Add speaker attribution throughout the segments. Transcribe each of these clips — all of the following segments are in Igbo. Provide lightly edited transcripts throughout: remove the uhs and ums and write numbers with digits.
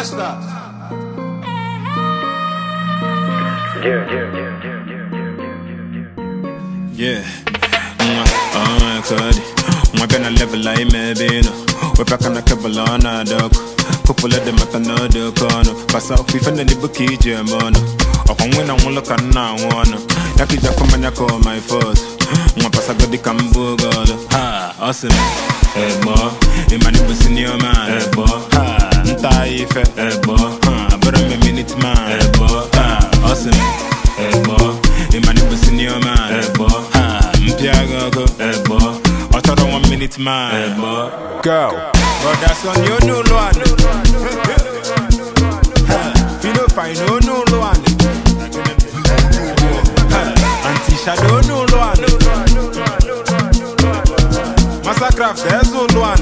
Speaker 1: Master.
Speaker 2: Yeah, Cuddy. Gonna level like maybe no. We're back on the cable on a dog. Couple of them at another corner. Pass out, we find the bookie, Germano. Or when I won't look at now, one. Yaki Jacoman, I call my first. My pass, I got the Cambo girl. Ha, awesome. Hey, boy. In my neighbor, senior man. Hey, boy. Ha, Ntai, hey, boy. Ha, but I'm a minute man. Hey, boy. Ha, awesome. Hey, boy. In my neighbor, senior man. Hey, boy. Ha, Mpiago, hey, boy. I thought 1 minute man. Hey, boy.
Speaker 1: Go.
Speaker 2: But that's on you, no one. Feel fine, no one. Anti-shadow, no one. Massacraft, there's no one.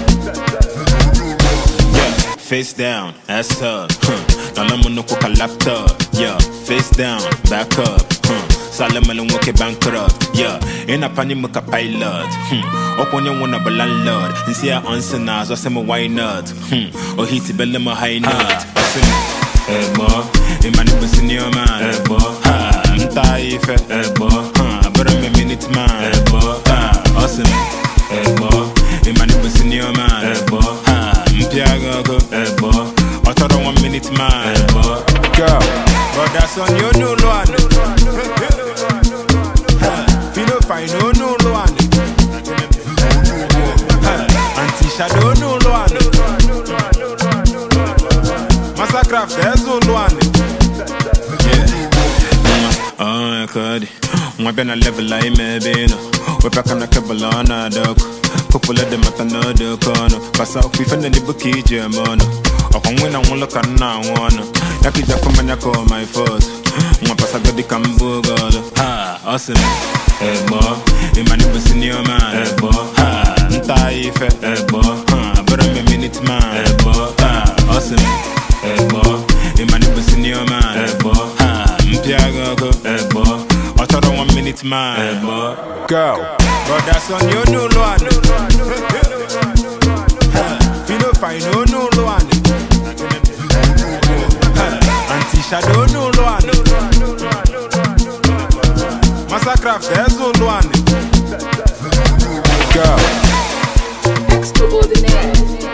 Speaker 2: Yeah, face down, ass up. Don't no cook a laptop. Yeah, face down, back up. Salaman and walk a bankrupt. Yeah, in a panic pilot. Open your one of a landlord. And see our answer now, so some why not? Or hit a my high note. Hey, boy, in my neighbor senior man. Hey, boy, I'm tired. Hey, boy, but I'm a minute man. Hey, boy, awesome. Hey, boy, in my neighbor senior man. Hey, boy, I'm Piago. Hey, boy, I thought 1 minute man. Hey, boy,
Speaker 1: go.
Speaker 2: But that's on you, no one. Feel fine, no one. Anti-shadow, no one. Massacraft, there's no one. Yeah. Cuddy. We're gonna level like maybe no. We're back on the cable on a dog. Couple of them at another corner. Pass out, we find the bookie, Germano. Or when I won't look at now, one. Yaki Jacoman, I call my first. My pass, I got the Cambo girl. Ha, awesome. Hey, boy. In my neighbor, senior man. Hey, boy. Ha, Ntai, hey, boy. But I'm a minute man. Hey, boy. Awesome. Hey, boy. In my neighbor, senior man. Hey, boy. Mpiago. Hey, boy. I thought 1 minute man. Hey, boy.
Speaker 1: Go.
Speaker 2: But that's on you, no one. Feel fine, no one. Anti-shadow, no one. Massacraft, there's no one.
Speaker 1: Go.
Speaker 3: Extraordinaire.